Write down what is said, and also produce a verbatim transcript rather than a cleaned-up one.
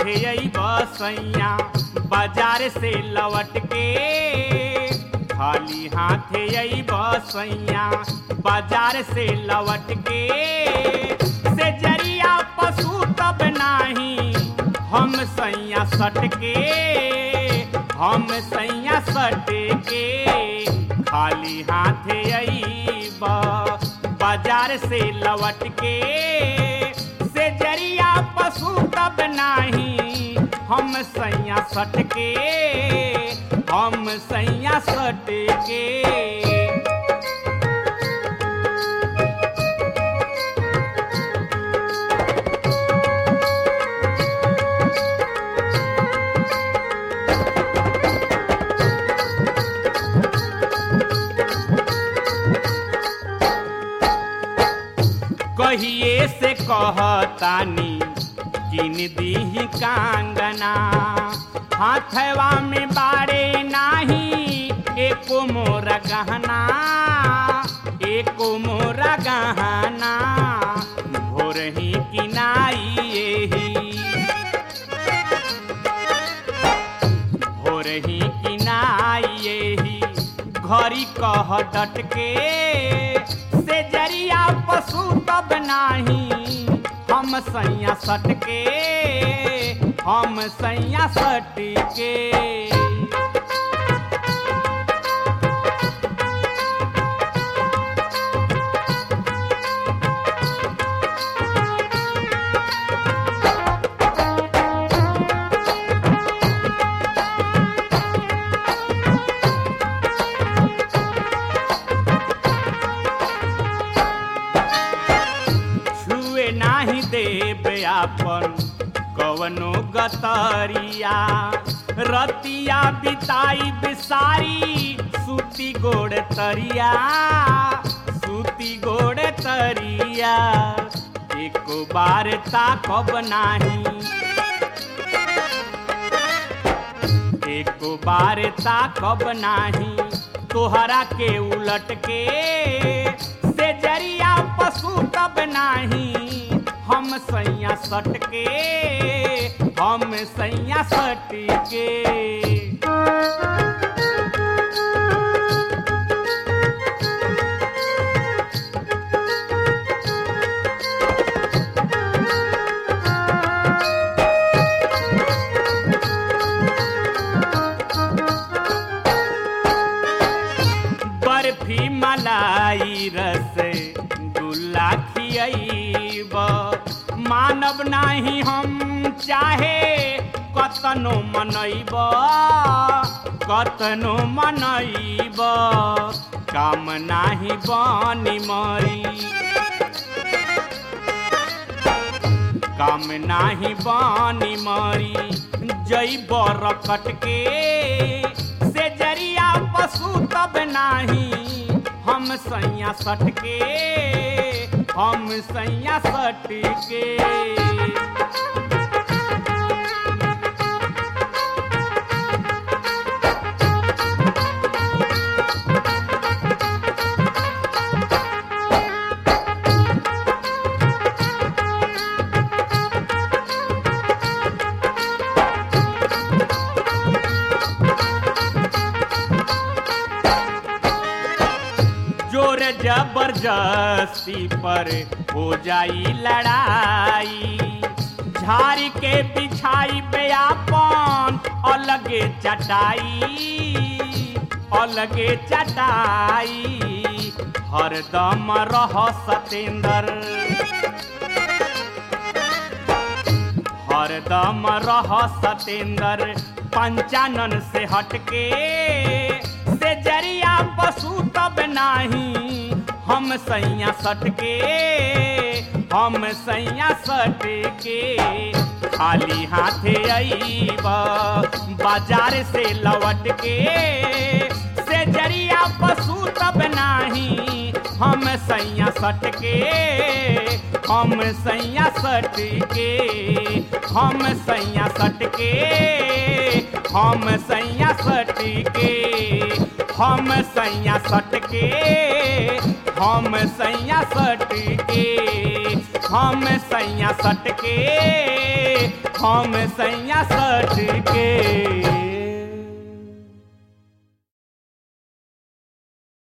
हाथे आई बसैया बाजार से लौट के खाली हाथे आई बसैया बाजार से लौट के से जरिया पशु तब नाही हम सैया सट के हम सैया सट के खाली हाथे आई बाजार से लौट के से जरिया पशु तब नाही हम सैया सट के हम सैया सट के कहिए से कहतानी किन दीही कांगना हाथवा में बारे नाही एको मोरा गहना एको मोरा गहना भोर ही किनाई एही भोर ही किनाई एही घरी कह डट के से जरिया पशु तब नाही हम सैया सट के हम सैया सट के नाही देव आपन कवनो गतरिया रतिया बिताई बिसारी सूती गोड़ तरिया सूती गोड़ तरिया एको बार ताकब नाही एको बार ताकब नाही तोहरा के उलट के से जरिया पशु तब नाही हम सैया सट के हम सैया सट के बर्फी मलाई रस गुल्ला खियाईब मानव नाही हम चाहे कतनो मनैब कतनो मनैब काम नाही बनी मरी काम नाही बनी मरी जैब रकट के से जरिया पशु तब नाही हम सैया सट के हम सैया सट के जोर जबरदस्ती पर हो जाई लड़ाई झाड़ी के बिछाई बेयापन अलगे चटाई अलगे चटाई हरदम रह सतेंद्र हरदम रह सतेंद्र पंचानन से हटके से जरिया पशु तब नाही हम सैया सटके हम सैया सटके खाली हाथे आईबा बाजार से लौट के से जरिया पशु तब नाही हम सैया सटके हम सैया सटके हम सैया सटके हम सैया सटके हम सैया सटके हम सैया सट के हम सैया सट के हम सैया सट के